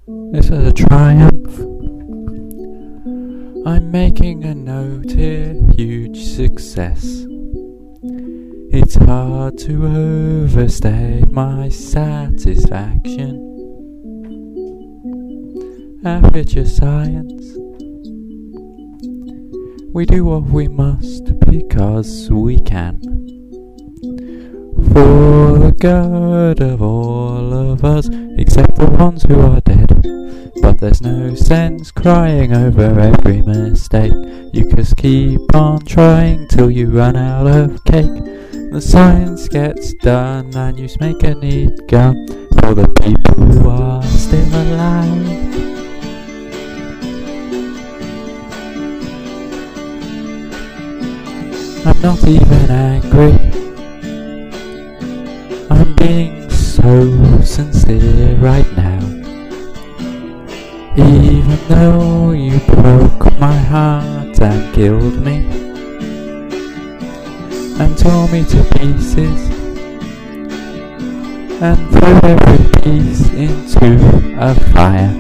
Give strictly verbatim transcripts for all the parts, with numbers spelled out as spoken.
This is a triumph. I'm making a note here, huge success. It's hard to overstate my satisfaction. Aperture science. We do what we must because we can. For the good of all of us, except the ones who are dead. But there's no sense crying over every mistake. You just keep on trying till you run out of cake. The science gets done and you make a neat gun for the people who are still alive. I'm not even angry. I'm being so sincere right now. Even though you broke my heart and killed me and tore me to pieces and threw every piece into a fire.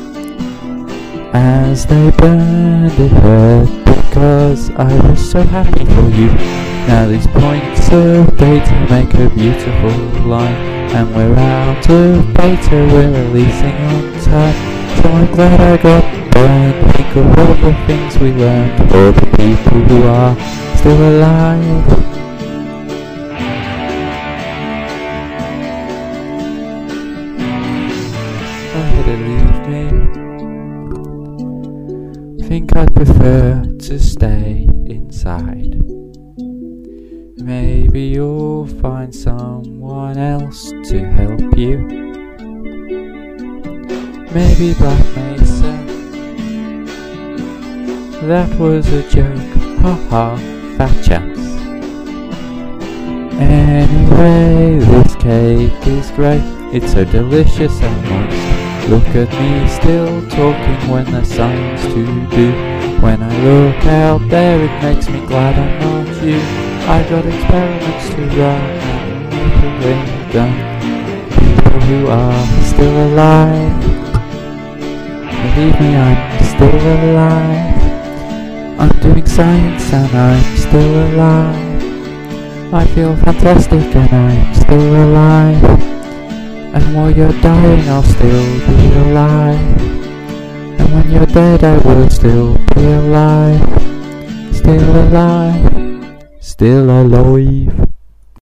As they burned it hurt because I was so happy for you. Now these points of data make a beautiful line, and we're out of beta, we're releasing on time. So I'm glad I got burned. Think of all the things we learned for the people who are still alive. Why did it leave me? Think I'd prefer to stay inside. Maybe you'll find someone else to help you. Maybe Black Mesa. That was a joke, haha, fat chance. Anyway, this cake is great, it's so delicious and moist. Look at me still talking when there's science to do. When I look out there it makes me glad I'm not you. I've got experiments to run and everything done. People who are still alive. Believe me, I'm still alive. I'm doing science and I'm still alive. I feel fantastic and I'm still alive. And while you're dying I'll still be alive. And when you're dead I will still be alive. Still alive. Still alive.